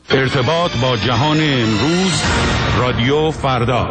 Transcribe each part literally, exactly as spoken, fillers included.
ارتباط با جهان امروز، رادیو فردا.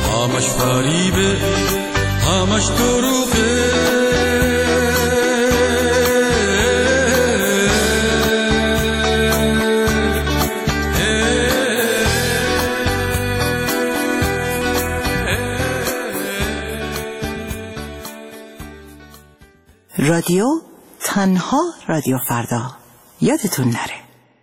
همش دروغه رادیو تنها رادیو فردا یادتون نره.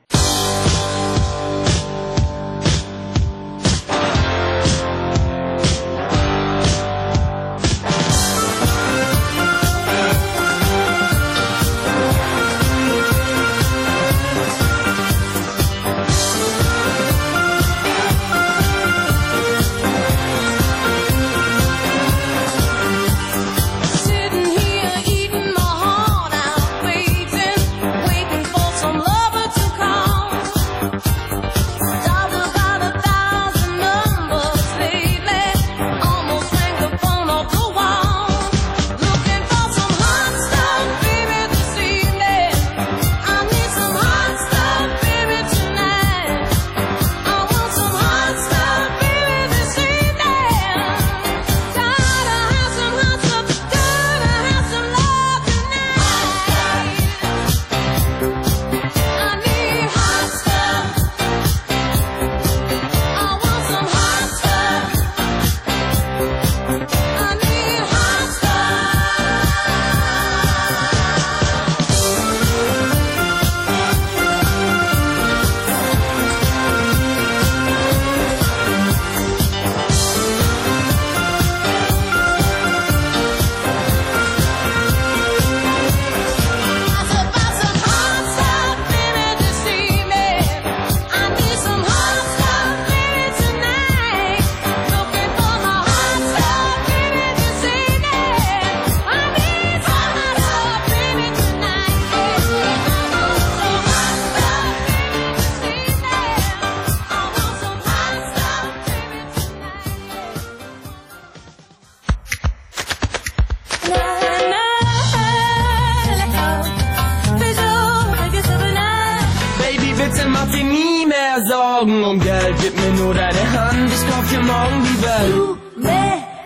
Sorgen um Geld, gib mir nur deine Hand, ich kauf dir morgen die Welt. Tu me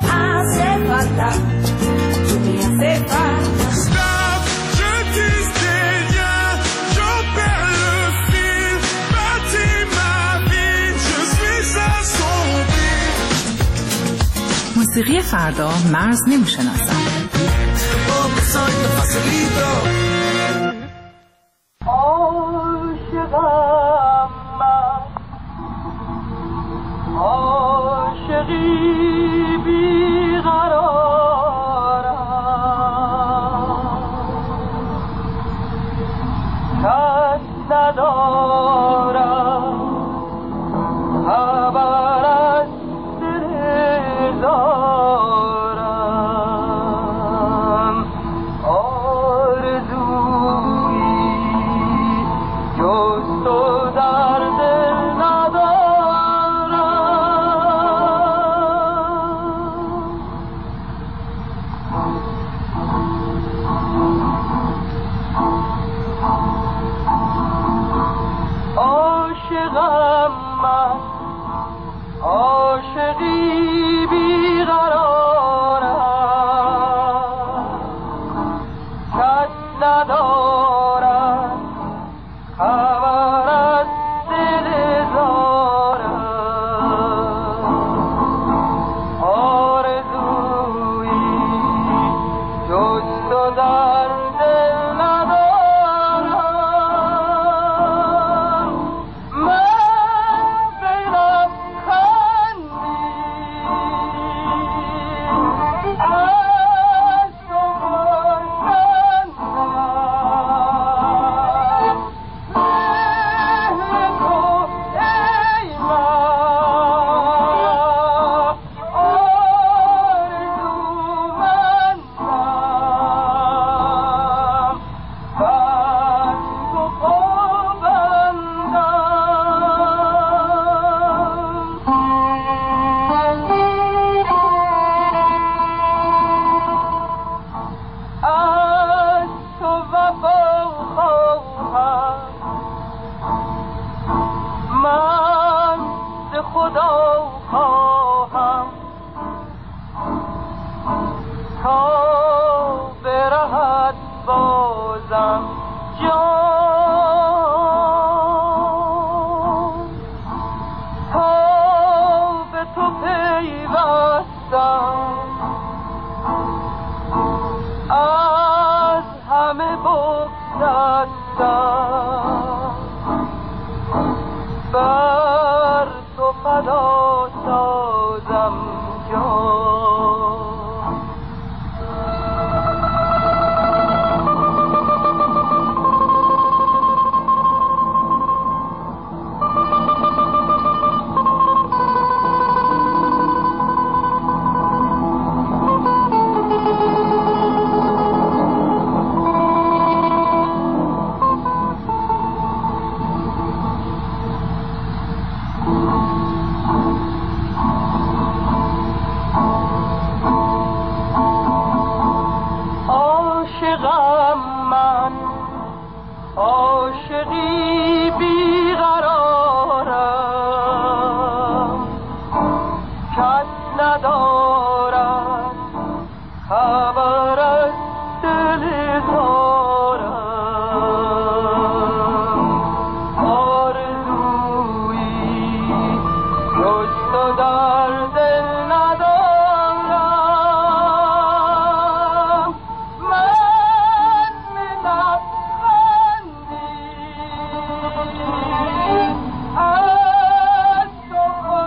hace falta, tu me hace falta. Stop, je disais rien, j'en perds le fil, bâtis ma vie, je suis à son fil. موسیقی فردا مرز نمیشناسم. عاشقی بیقرارم کس ندارم خبر از دل دارم آرزویی جز تو در دل عاشقم من عاشقی بیقرارم کس ندارم خبر از دل زارم آرزویی جز تو در دل دستم بر تو فدا سازم جان. عاشقی بیقرارم کس ندارد خبر از دل زارم. آرزویی جز تو در دل ندارم. من لبخندی از تو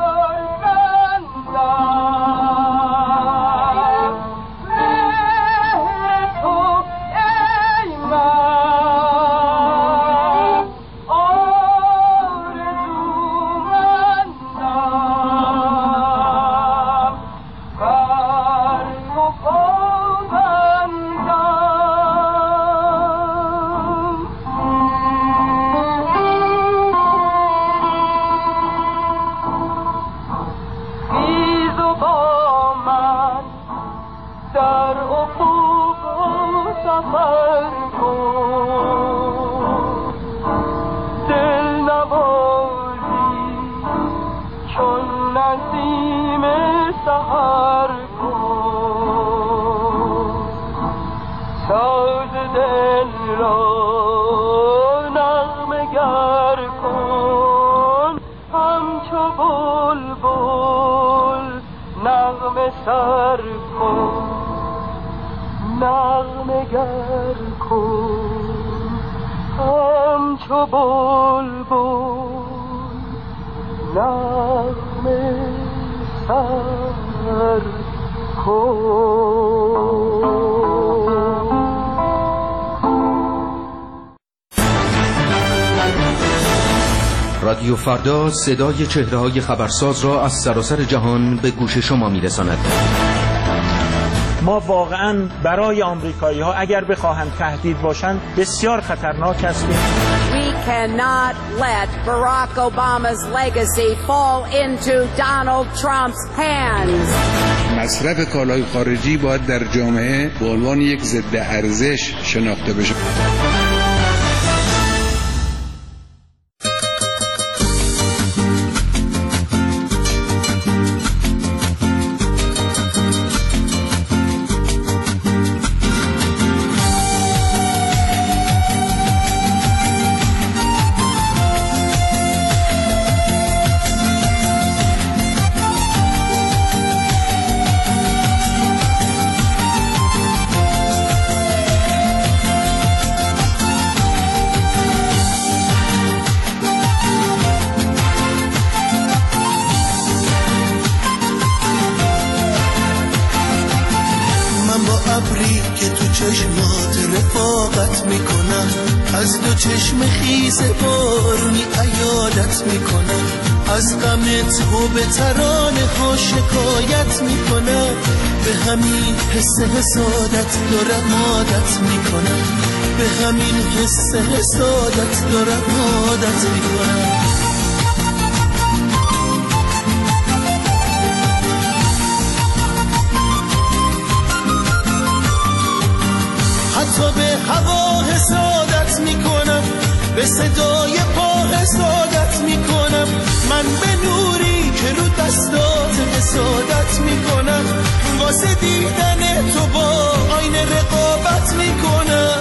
خرسندم. مهر تو ای من آرزومندم. بر تو پابندم. خیز و با من در افق سفر کن. دل نوازی چون نسیم سحر کن. ساز دل را نغمه گر کن. همچو بلبل نغمه سر کن. نغمه گر کن همچو بلبل نغمه سر کن. رادیو فردا صدای چهره‌های خبرساز را از سراسر جهان به گوش شما می‌رساند. ما واقعاً برای آمریکایی‌ها اگر بخواهند تهدید باشند بسیار خطرناک هستیم. We cannot let Barack Obama's legacy fall into Donald Trump's hands. مصرف کالای خارجی باید در جامعه به عنوان یک ضد ارزش شناخته بشه. چشمات رفاقت میکنم، از دو چشم خیس بارونی عیادت میکنم، از غم تو به ترانه ها شکایت میکنم، به همین حس حسادت دارم عادت میکنم، به همین حس حسادت دارم عادت میکنم. حتی به هوا حسادت میکنم، به صدای پا حسادت میکنم، من به نوری که رو دستات حسادت میکنم، واسه دیدن تو با آینه رقابت میکنم.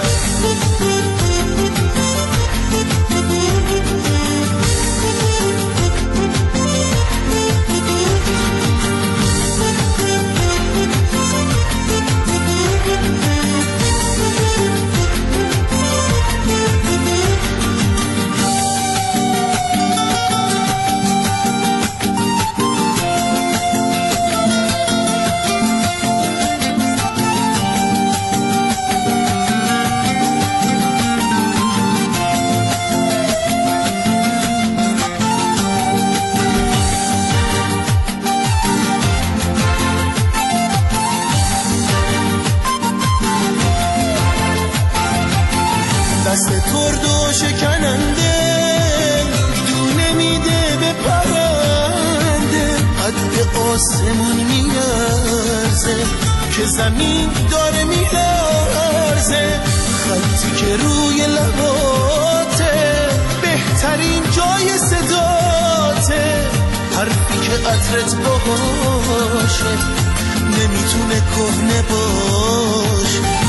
دست ترد و شکننده دونه میده به پرنده قد آسمون میارزه که زمین داره میلرزه خطی که روی لباته بهترین جای صداته حرفی که عطرت باشه نمیتونه کهنه باشه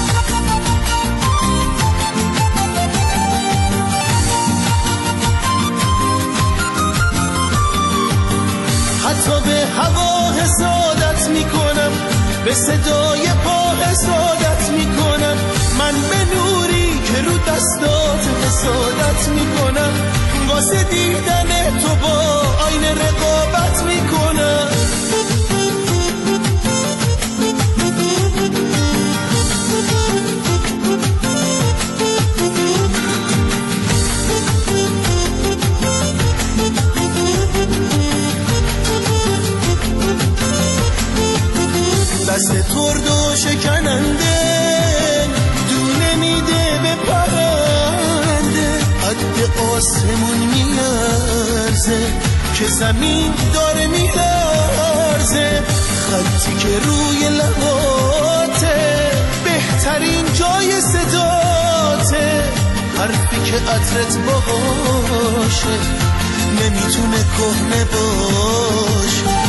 حتی به هوا حسادت میکنم به صدای پا حسادت میکنم من به نوری که رو دستات حسادت میکنم واسه دیدن تو با آینه رقابت میکنم دست ترد و شکننده دونه میده به پرنده قد آسمون میارزه که زمین داره میلرزه خطی که روی لباته بهترین جای صداته حرفی که عطرت باشه نمیتونه کهنه باشه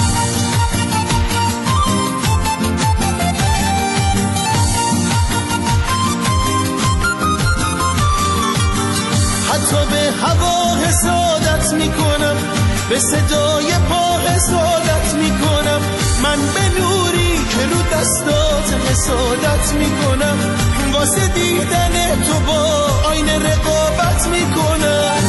حتی به هوا حسادت میکنم به صدای پا حسادت میکنم من به نوری که رو دستات حسادت میکنم واسه دیدن تو با آینه رقابت میکنم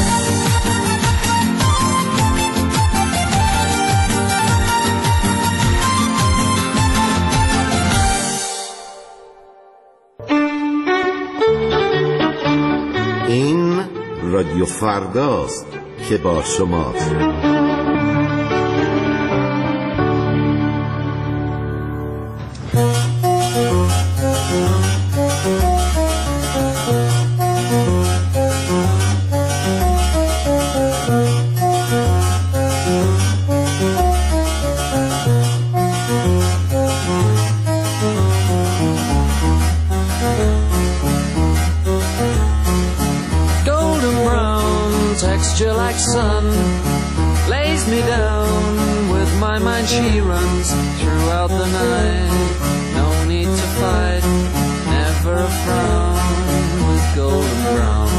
این رادیو فرداست که با شماست. Texture like sun lays me down. With my mind she runs throughout the night. No need to fight, never a frown. With golden brown,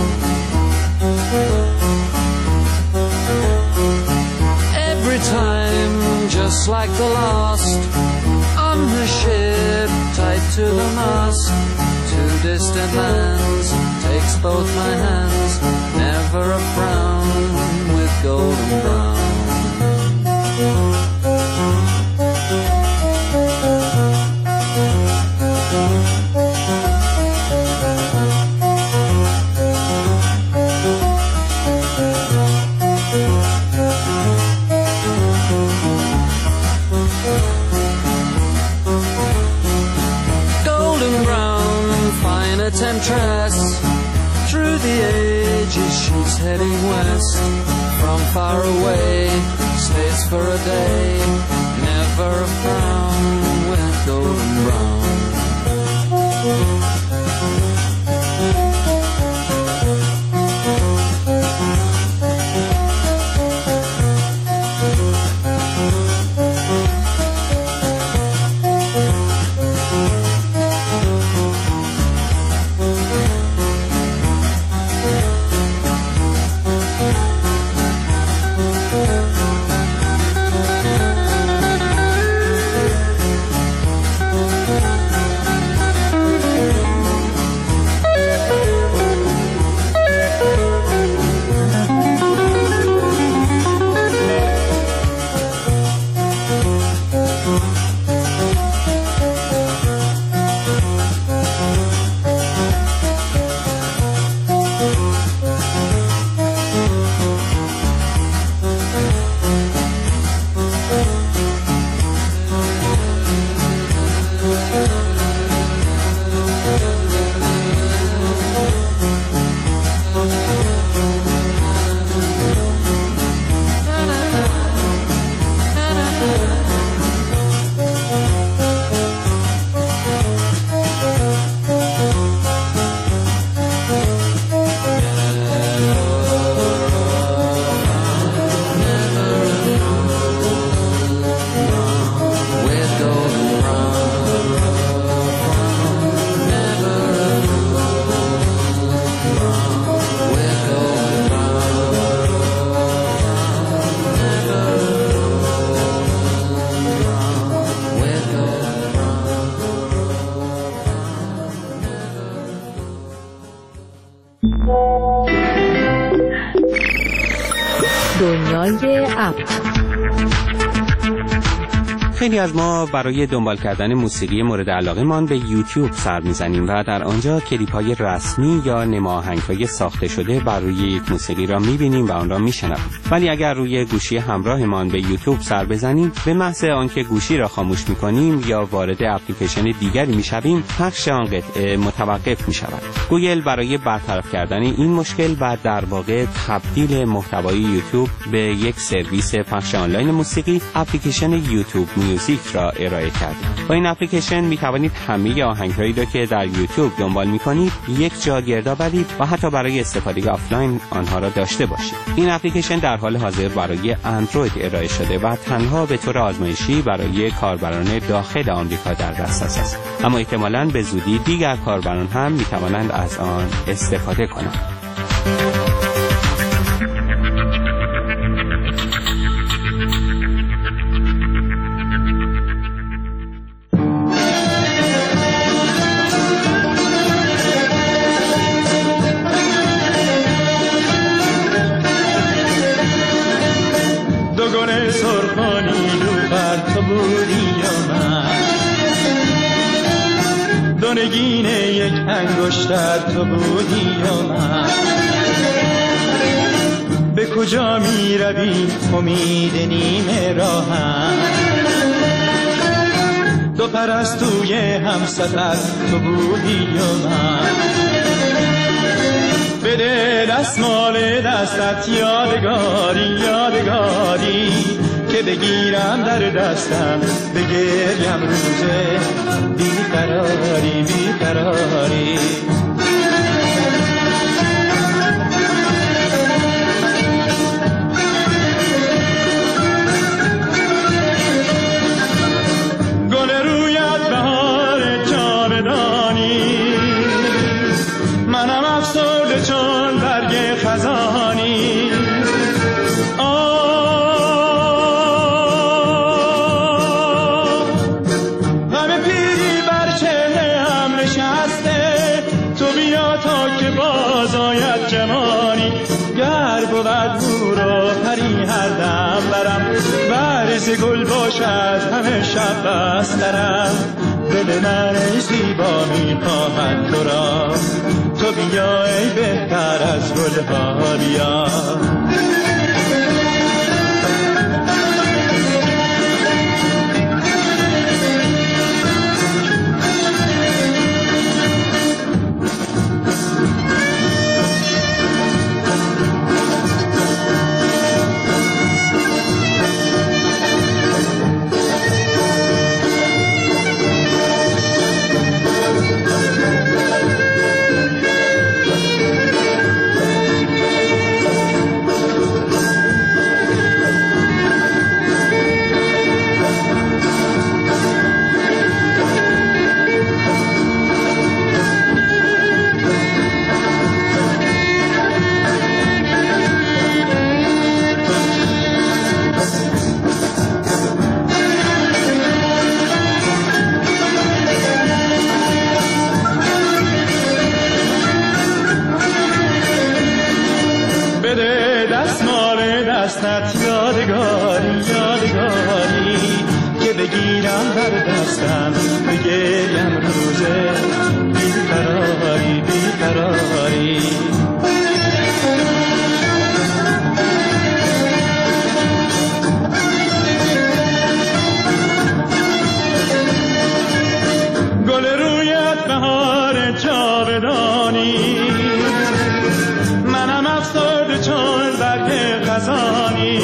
every time just like the last. On her ship tied to the mast, to distant lands takes both my hands. Never a frown with golden brown. Golden brown, fine a temptress. Through the ages she's heading west. From far away, stays for a day. Never a frown with golden brown. دنیای اپ. خیلی از ما برای دنبال کردن موسیقی مورد علاقه مان به یوتیوب سر میزنیم و در آنجا کلیپ های رسمی یا نماهنگ های ساخته شده بر روی یک موسیقی را میبینیم و آن را میشنویم. ولی اگر روی گوشی همراهمان به یوتیوب سر بزنیم، به محض آنکه گوشی را خاموش میکنیم یا وارد اپلیکیشن دیگری میشویم، پخش آن قطعه متوقف میشود. گوگل برای برطرف کردن این مشکل و در واقع تبدیل محتوای یوتیوب به یک سرویس پخش آنلاین موسیقی، اپلیکیشن یوتیوب میوزیک را ارائه کرد. با این اپلیکیشن می توانید همه آهنگهایی را که در یوتیوب دنبال می کنید یک جا گرد آورید و حتی برای استفاده آفلاین آنها را داشته باشید. این اپلیکیشن در حال حاضر برای اندروید ارائه شده و تنها به طور آزمایشی برای کاربران داخل آمریکا در دسترس است. اما احتمالاً به زودی دیگر کاربران هم می توانند از آن استفاده کنند. نگین یک انگشتر تو بودی و من، به کجا می روی امید نیمه راهم، دو پرستوی هم سفر تو بودی و من، بده دستمال دستت یادگاری یادگاری که بگیرم در دستم بگریم روزه بیقراری بیقراری. گل رویت بهار جاودانی، منم افسرده چون برگ خزانی. گل باشد همه شب بسترم، دل من ای زیبا میخواهد تو را، تو بیا ای بهتر از گلها بیا. دستت یادگاری یادگاری که بگیرم در دستم بگریم روزه بیقراری بیقراری. گل رویت بهار جاودانی، منم افسرده چون برگ خزانی.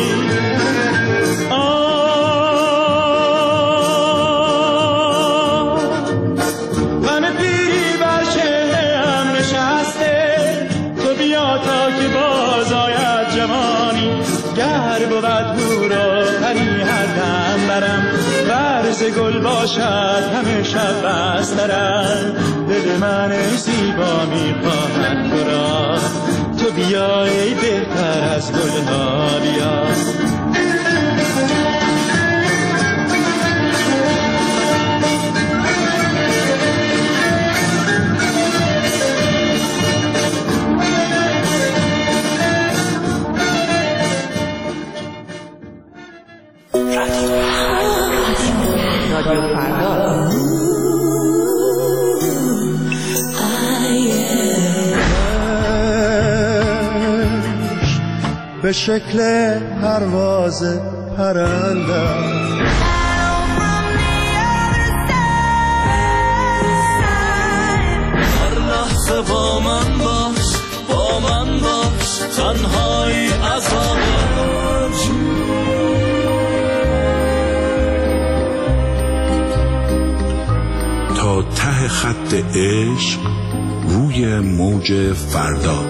غم پیری بر چهره‌ام نشسته، تو بیا تا که باز آید جوانی. گر بود هورا پری هر دم برم، ورز گل باشد همه شب بسترم، دل من ای زیبا میخواهد تو را، تو بیا ای بهتر از گلها بیا. به شکل پرواز پرنده. با من باش، با من باش، تنهایی عذاب تا ته خط عشق روی موج فردا.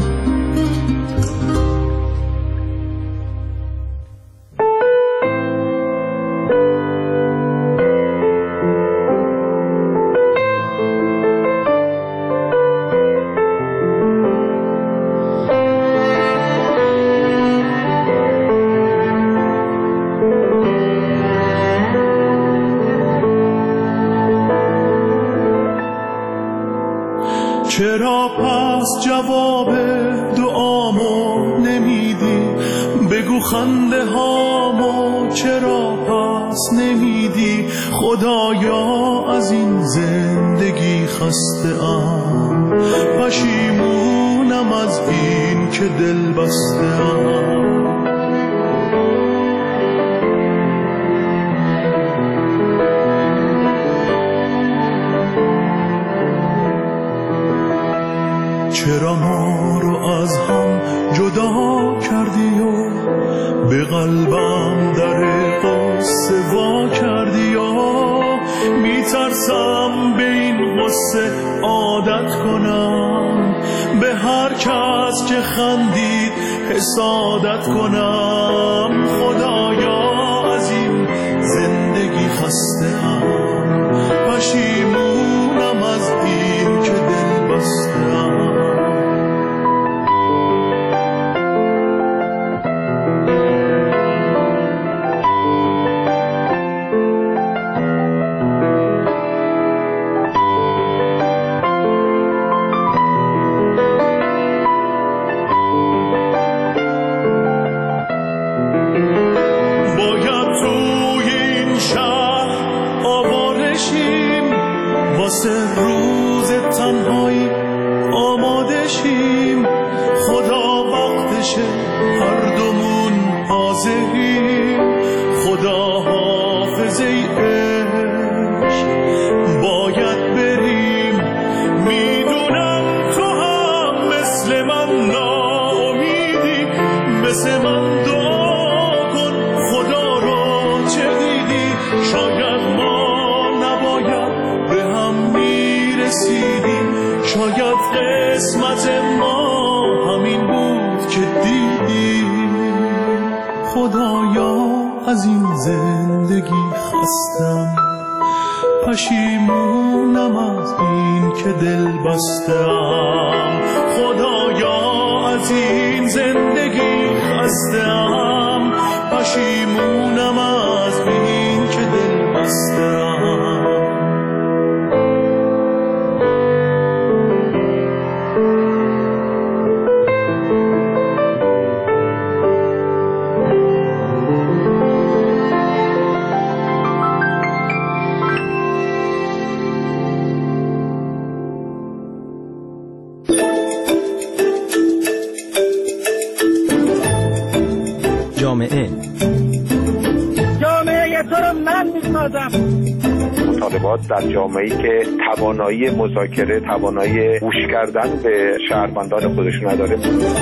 چرا پس جواب دعامو نمیدی؟ بگو خنده هامو چرا پس نمیدی؟ خدایا از این زندگی خسته ام، پشیمونم از این که دل بسته ام. چرا ما رو از هم جدا کردی و به قلبم در قصه وا کردی و میترسم به این قصه عادت کنم، به هر کس که خندید حسادت کنم. خدایا از این زندگی خسته ام، پشیمونم از این که دل بسته ام. شاید قسمت ما همین بود که دیدیم. خدایا از این زندگی خستم، پشیمونم از این که دل بستم. خدایا از این زندگی خستم، پشیمونم از این که دل بستم. جامعه جامعه تو رو من میسازم. مطالبات در جامعه‌ای که توانایی مذاکره، توانایی گوش کردن به شهروندان خودشون نداره.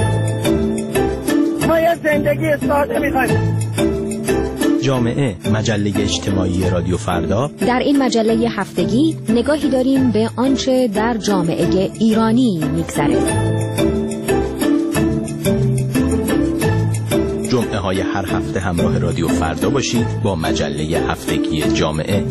ما یه زندگی ساده میخوایم. جامعه، مجله اجتماعی رادیو فردا. در این مجله هفتگی نگاهی داریم به آنچه در جامعه ایرانی میگذره. جمعه های هر هفته همراه رادیو فردا باشید با مجله هفتگی جامعه.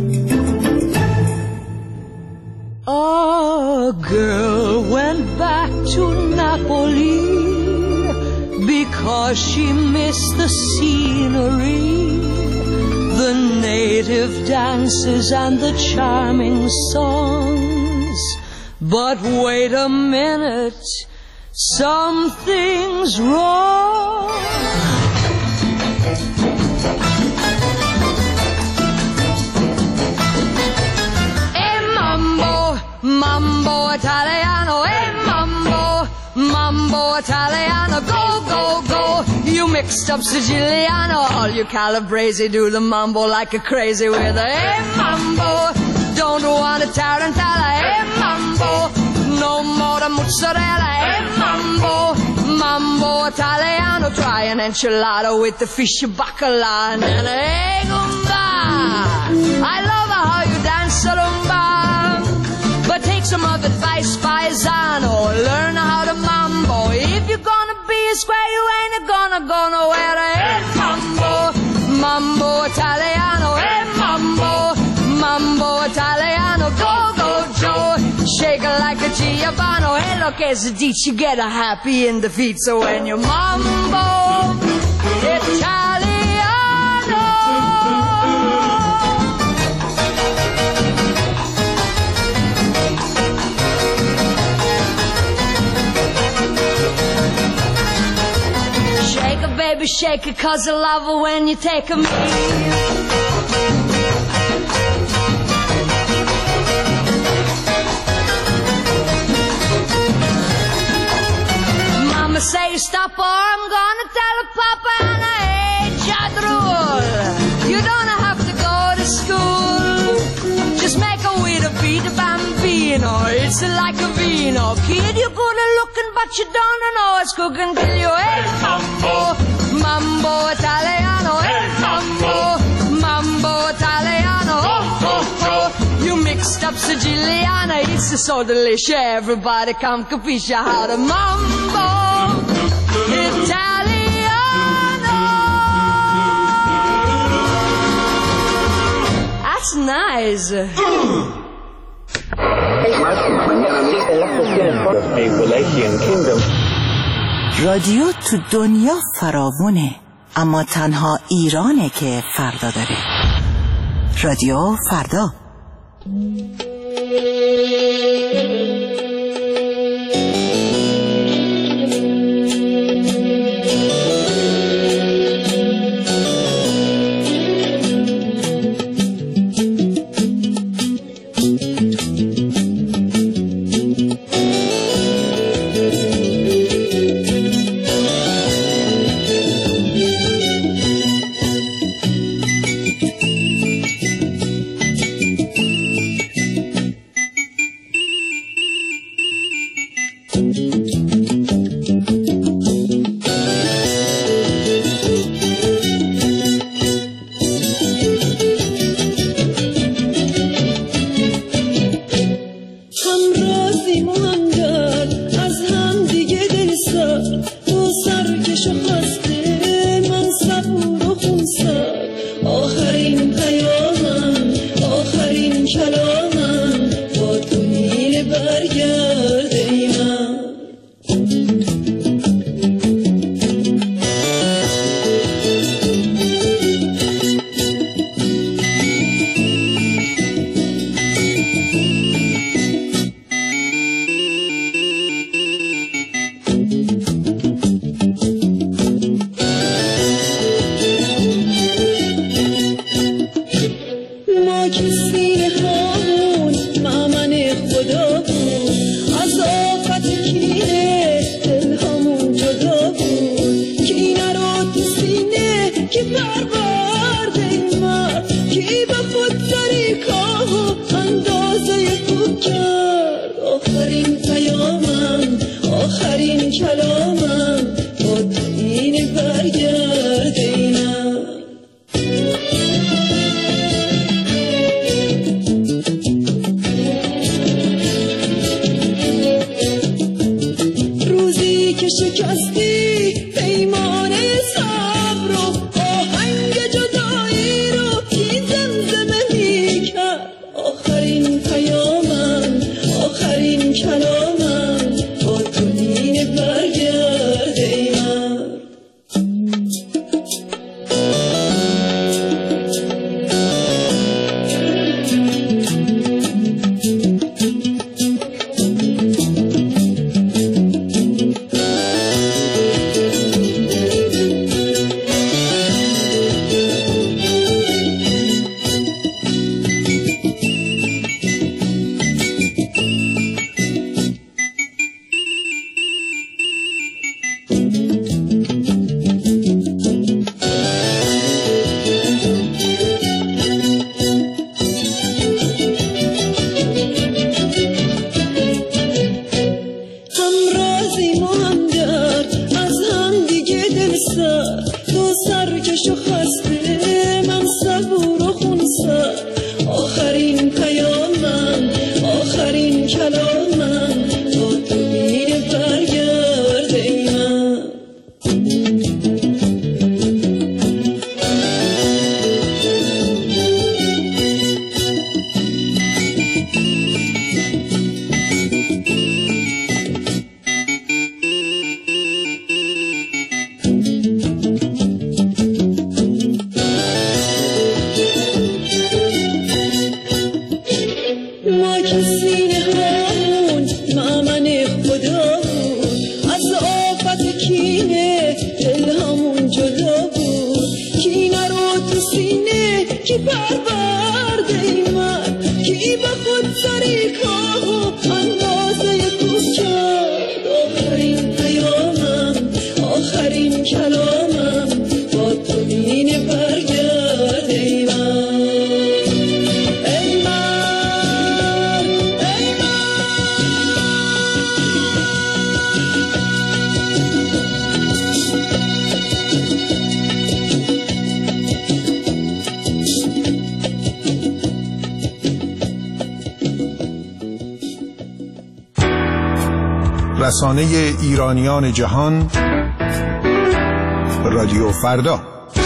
A girl went back to Napoli because she missed the scenery, the native dances and the charming songs. But wait a minute, something's wrong. Mambo Italiano, hey mambo, mambo Italiano, go, go, go. You mixed up Siciliano, all you Calabrese do the mambo like a crazy with a hey mambo. Don't want a tarantella, hey mambo. No more the mozzarella, hey mambo. Mambo Italiano, try an enchilada with the fish bacala and then hey gumba. I love how you dance rumba, but take some of advice, paisano. Learn how to mambo. If you're gonna be a square, you ain't gonna go nowhere. Hey mambo, mambo Italiano, hey mambo, mambo Italiano. Go, go, Joe, shake it like a Giovanni. Hey, look, as a ditch, you get a happy in the feet. So when you mambo Italiano. Shake it, baby, shake it, cause I love it when you take a me. Mama say stop or I'm gonna tell her Papa and I hate Jadrul. You don't have to go to school, just make a way to beat a bambino. It's like a vino. Kid, you're good at looking but you don't know it's cooking till you hey mambo, mambo Italiano, hey mambo, mambo Italiano. Oh, oh, oh. You mixed up Siciliana, it's so delicious. Everybody come capisce how to mambo Italiano. That's nice. رادیو تو دنیا فراوونه، اما تنها ایرانه که فردا داره. رادیو فردا. پرورده من کی به خود سری کام اندازه کوچه آخرین پیامم آخرین کلامم با تو بین برگرده من ای من ای رسانه ایرانیان جهان رادیو فردا.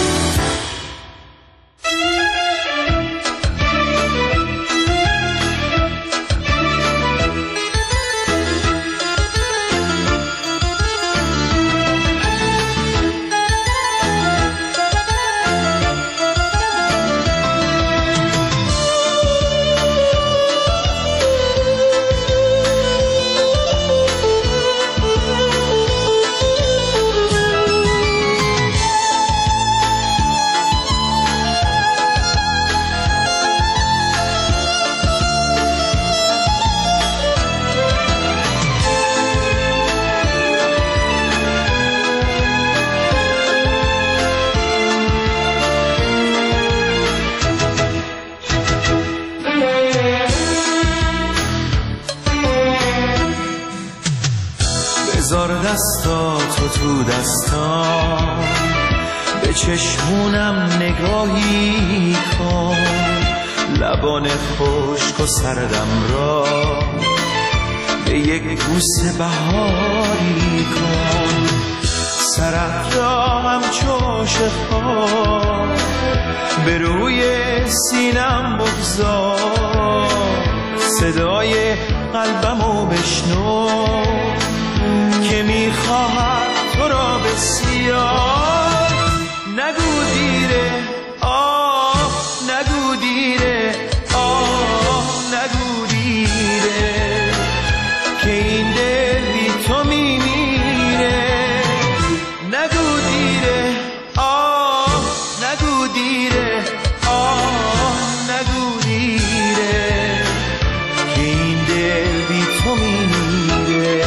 بذار دستاتو تو دستام به چشمونم نگاهی کن لبان خشک و سردم را به یک بوسه بهاری کن سرت را همچو شفا به روی سینم بگذار صدای قلبمو بشنو که میخواهد تو را بسیار نگو دیره آه نگو دیره آه نگو دیره که این دل بی تو میمیره نگو دیره آه نگو دیره آه نگو دیره که این دل بی تو میمیره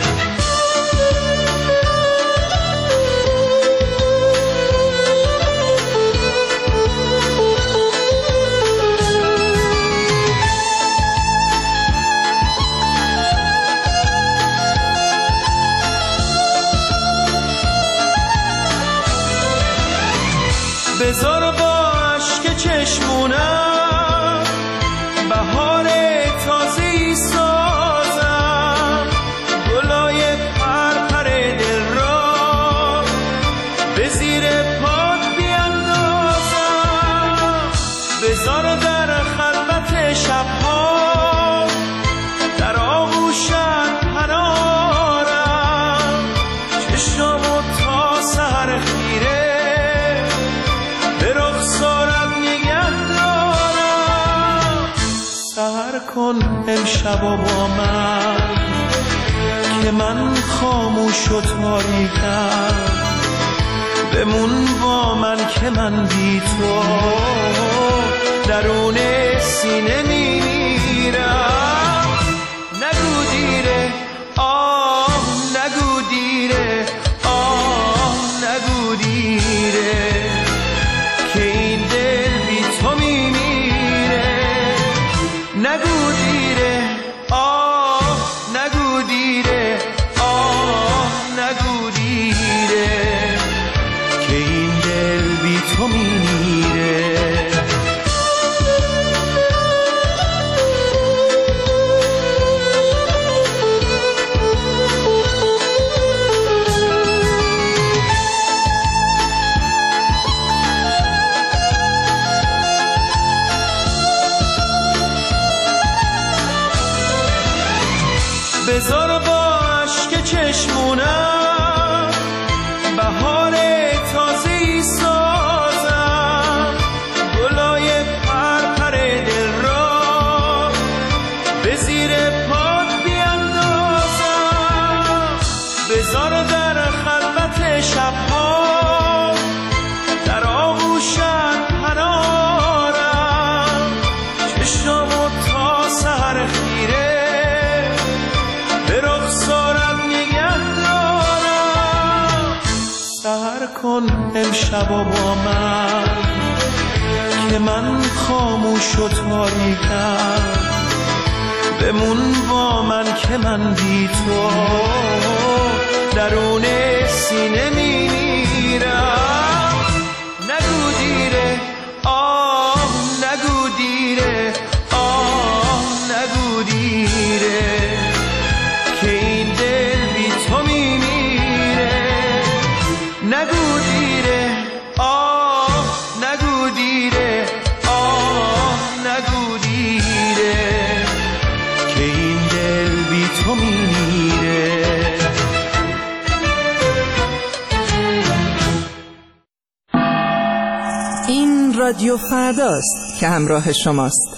بذار با عشق چشمونم بهار تازه‌ای سازم گلای پرپر دل را به زیر پات بیندازم بذار در خلوت شبها در آغوشت پنارم چشمو تا سحر خیره سهر کن امشب و با من که من خاموش و تاریکم بمون با من که من بی تو درون سینه میمیرم نگو دیره آه نگو دیره آه نگو دیره که این دل بی تو میمیره نگو دیره آه نگو دیره آه نگو دیره که این دل بی تو میمیره بذار با عشق چشمونم بهار تازه‌ای سازم گلای پرپر دل را به زیر پات بیندازم بذار در خلوت شبها در آغوشت پنارم کن امشب و با من که من خاموش و تاریکم، بمون با من که من بی تو درون سینه میمیرم. نگو دیره آه نگو دیره آه نگو دیره که این دل بی تو میمیره. نگو دیره آه نگو دیره آه نگو دیره که این دل بی تو میمیره. این رادیو فرداست که همراه شماست.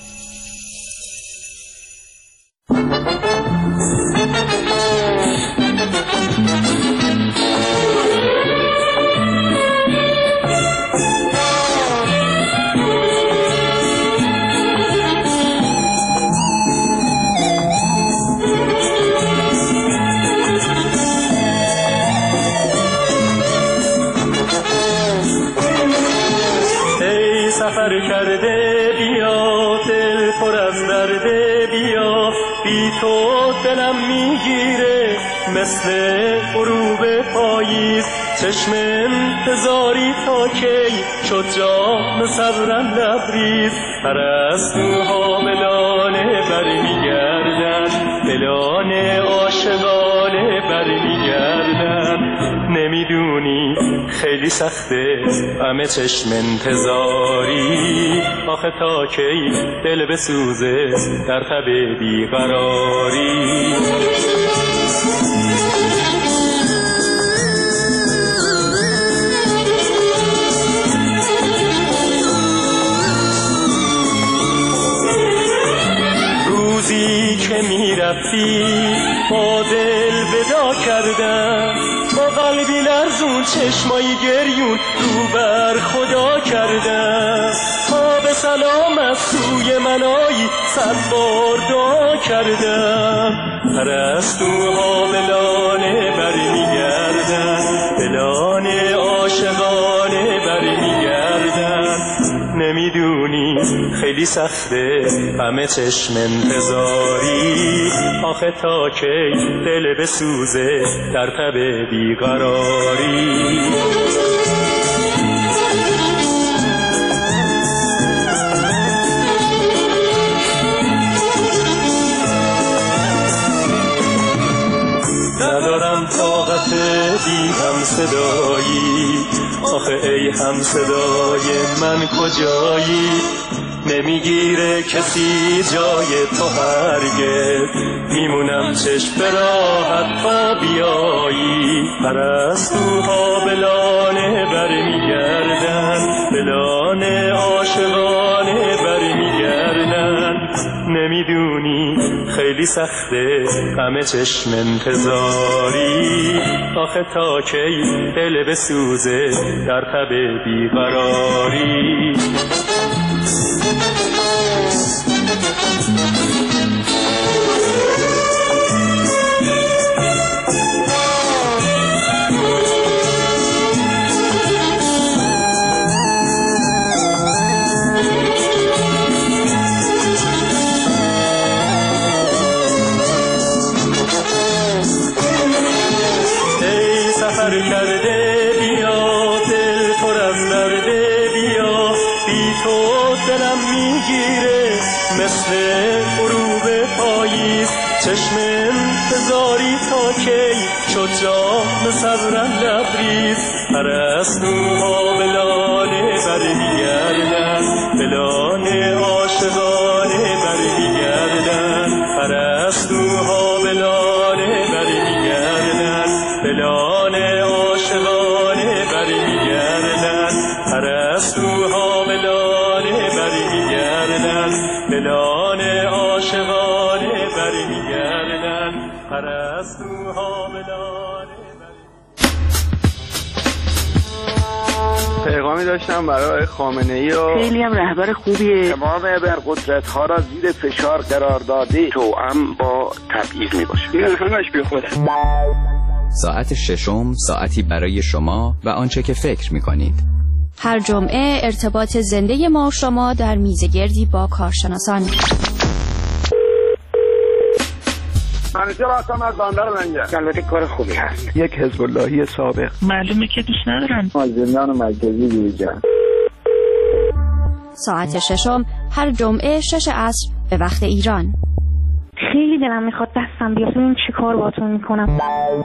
سفر کرده بیا دل پر از درده بیا، بی تو دلم میگیره مثل غروب پاییز. چشم انتظاری تا کی شد جام صبرم لبریز. پرستوها ملانه برمیگردن، ملانه عاشقانه برمیگردن. نمیدونی خیلی سخته همه چشم انتظاری، آخه تا کی دل بسوزه در تب بیقراری. روزی که میرفتی با دل ودا کردم، با قلبی لرزون چشمایی گریون رو بر خدا کردم. تا به سلام از سوی منایی صد بار دعا کردم. پرستوها بلانه برمیگردن، بلانه عاشقانه برمیگردن. نمیدونی خیلی سخته همه چشم انتظاری، آخه تا کی دل بسوزه در تب بیقراری. ندارم طاقت بی هم صدایی، آخه ای هم صدای من کجایی؟ نمیگیره کسی جای تو هرگز، میمونم چشم به راحت تا بیایی. پرستوها بلانه برمیگردن، بلانه عاشقانه برمیگردن. نمیدونی خیلی سخته همه چشم انتظاری، آخه تا کی دل بسوزه در تب بیقراری. سفر کرده بیا دل پر از درده بیا، بی تو دلم میگیره مثل غروب پاییز. چشم انتظاری تا کی شد جام صبرم لبریز. پرستوها بلانه برمیگردن، بلانه عاشقانه برمیگردن. پرستوها بلانه برمیگردن، بلانه عاشقانه برمیگردن. پرستوها بلانه برمیگردن، بلانه عاشقانه برمیگردن. پرستوها بلانه. پیغامی داشتم برای خامنه‌ای و خیلی هم رهبر خوبیه. تمام ابرقدرت ها را زیر فشار قرار داده توأم با تبعیض می باشه. این همش بی خوده. ساعت ششم ساعتی برای شما و آنچه که فکر می‌کنید. هر جمعه ارتباط زنده ما و شما در میزگردی با کارشناسان. منیجر هستم از بندر لنگر. البته کار خوبی هست. یک حزب اللهی سابق. معلومه که دوست ندارن. مازندران مرکزی دیجا. ساعت ششم هر جمعه شش عصر به وقت ایران. خیلی دلم میخواد دستم بیاد ببینم چی کار باهاتون میکنم.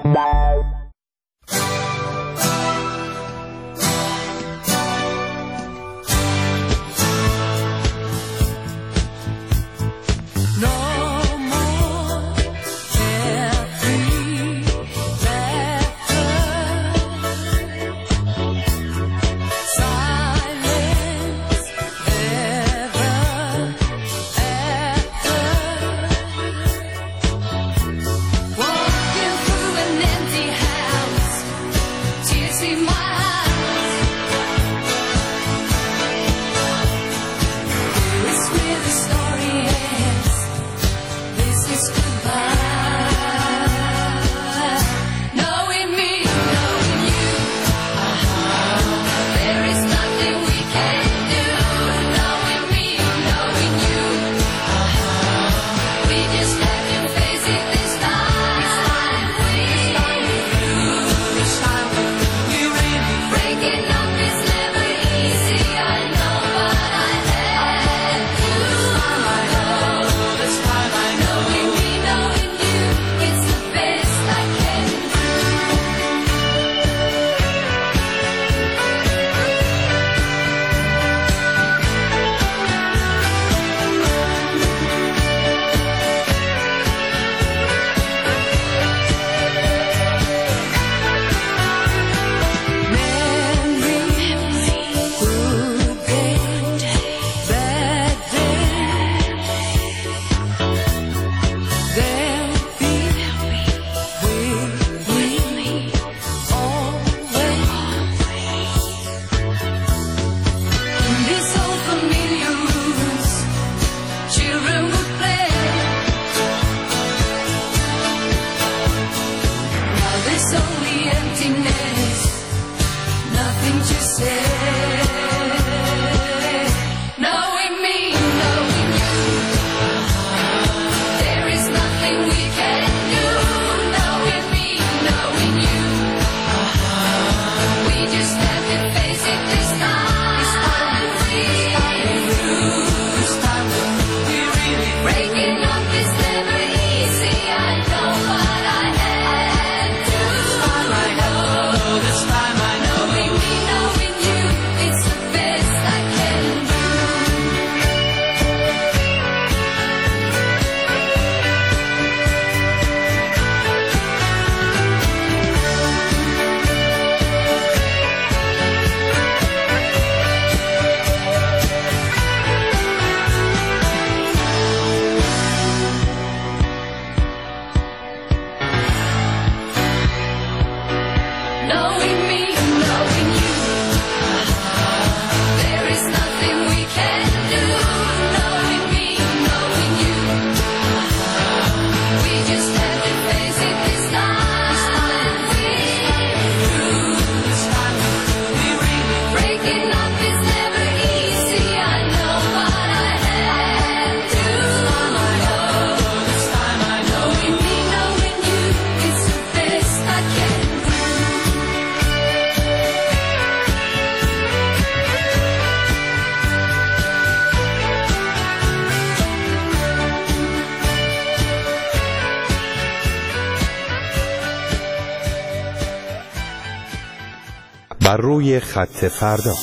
بر روی خط فردا.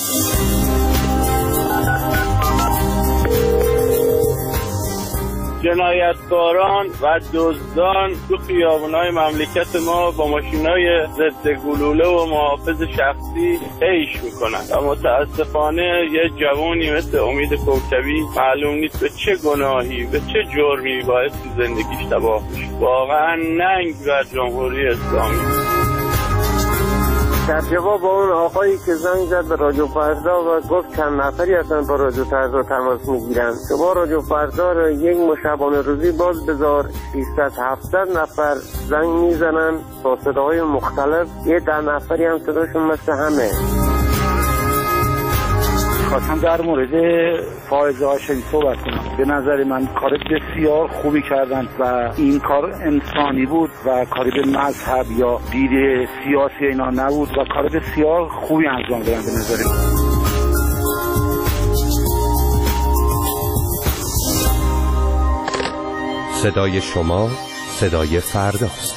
جنایتکاران و دزدان تو خیابونای مملکت ما با ماشینای ضد گلوله و محافظ شخصی عیش میکنن و متاسفانه یه جوانی مثل امید کوکبی معلوم نیست به چه گناهی به چه جرمی باعث زندگیش تباه میشه. واقعا ننگ بر جمهوری اسلامی. در جواب اون آقایی که زنگ زد به رادیو فردا و گفت چند نفری هستن با رادیو فردا تماس میگیرن، شما رادیو فردا رو یک مشابهانه روزی باز بذار ششصد هفتصد نفر زنگ میزنن با صداهای مختلف، یه ده نفری هم صداشون مثل همه. خواستم در مورد فائزه هاشمی صحبت کنم. به نظر من کار بسیار خوبی کردن و این کار انسانی بود و کاری به مذهب یا دید سیاسی اینا نبود و کار بسیار خوبی انجام دادن به نظر من. صدای شما صدای فرداست.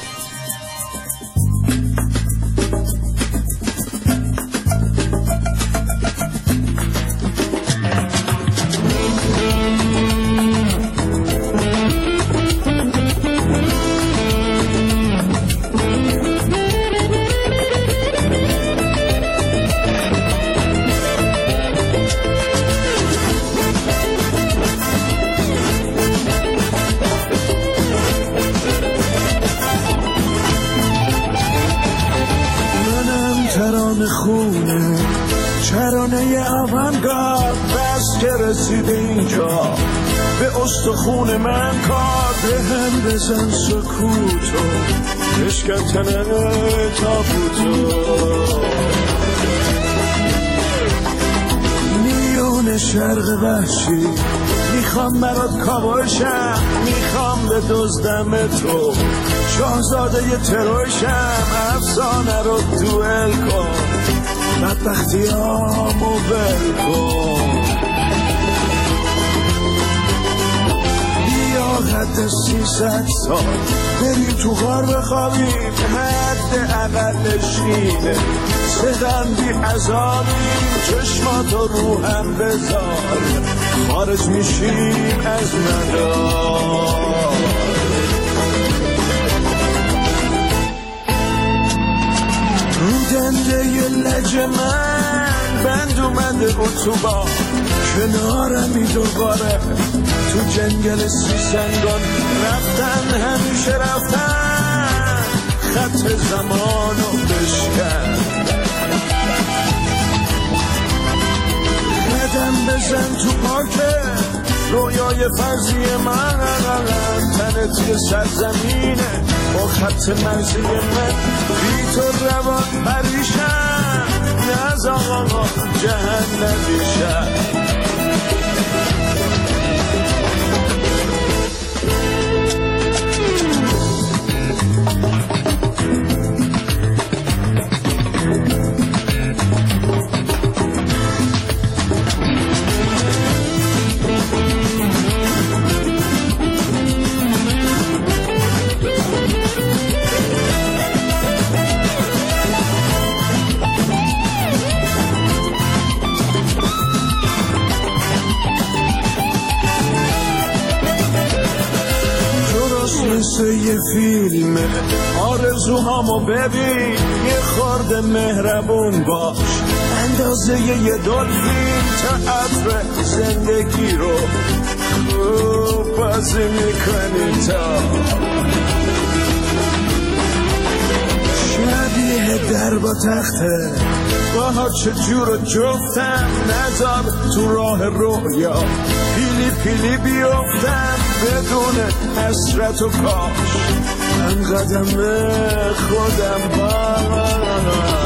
خونه چرانه آونگارد بس که رسید اینجا به استخون من کار به هم بزن سکوتو بشکن تابوتو میون شرق وحشی میخوام برات کابوشم میخوام به دزدم تو شاهزاده ی تروشم افسانه رو دوئل کن بدبختی هامو بل کن بیا حد سیصد سال بریم تو غار بخوابیم حد اقلش اینه صدم بی عذابیم چشماتو رو هم بذار خارج میشیم از مدار رو دنده ی لج من بند اومده اتوبان کنارمی دوباره تو جنگل سی سنگان رفتن همیشه رفتن خط زمانو بشکن قدم بزن تو پارکه رویای فرضی من تنت یه سرزمینه با خط مرزی من بی تو روان پریشم نز آقا جهنمیشم مثل یه فیلمه آرزوهامو ببین یه خورده مهربون باش اندازه یه دلفین تئاتر زندگی رو خوب بازی میکنی تا شبیه در با تخته باها چجور جفتم نذار تو راه رویا پیلی پیلی بیفتم بدون حسرت و کاش من قدم به خودم باش